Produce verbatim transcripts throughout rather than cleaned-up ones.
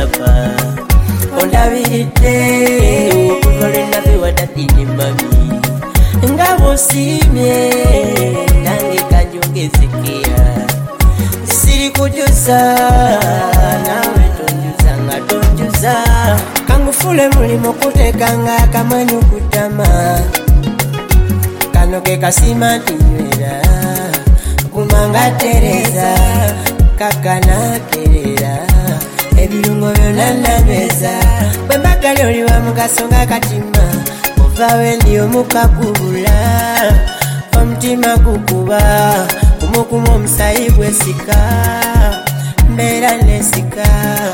sapa ondabiridde okukole nabe wadati ne mami nga bosimye nange kanjongezekea siri kujuza nawe tonjuza nga tonjuza kangufule mulimo kutekanga akamanyu kutama kano ke kasima tinywera kumanga tereza kakana terera ebirungo byonna nabeza bwe mbagali oliwa mugaso nga katima ovawe ndi omukakubula omutima gukuba kumukuma omusayi gwesika mbeera nesika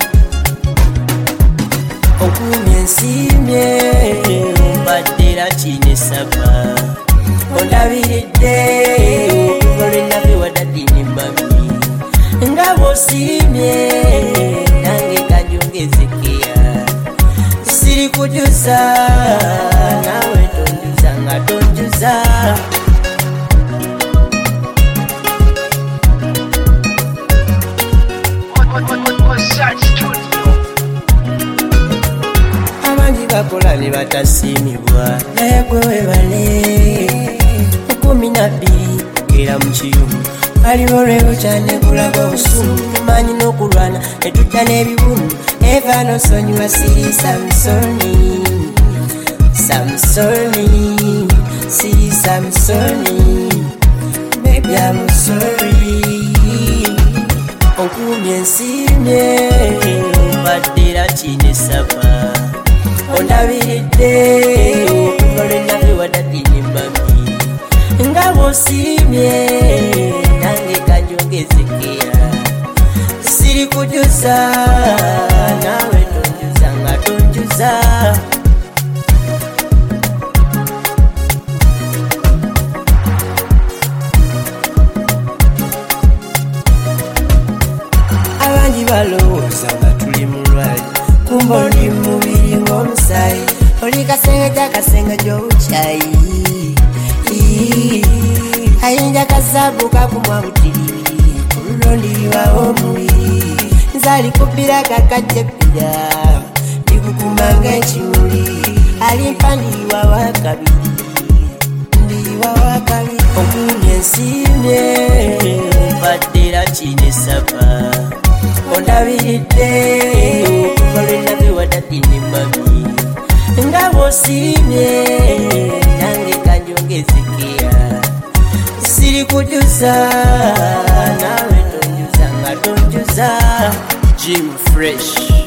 okumye ensimye mbaddera kine sapa ondabiridde okukole nabe wadadi ne mami nga bosimye nange kanjongezekea siri kujuza nawe tonjuza nga tonjuza abangi bakola ne batasimibwa naye gwe webale kumi na bbiri era mu kiyumu aliwo olwego kyane kulaga obusumu tumanyi n'okulwana netujja n'ebibumu eva nosonyiwa siri samusoni samusoni siri samusoni baby I'm sorry okumye ensimye mbaddera kine sapa ondabiridde okukole nabe wadadi ne mami nga bosimye nange kanjongezekea siri kujuza nawe tonjuza nga tonjuza abangi balowooza nga tuli mulwali kumba oli mubiri ng'omusayi oli kasenge kyakasenga gy'obukyayi ayinja kasabu kakumwa butiribiri kululondiriwawo omubiri nzali kupira kakajepira ndikukumanga ekimuli alimpa ndiriwa wakabiri ndiriwa wakabiri okumye ensimye mbaddera kine sapa ondabiridde okukole nabe wadadi ne mami nga bosimye nange kanjongezekea siri kujuza nawe tonjuza nga tonjuza Jim Fresh.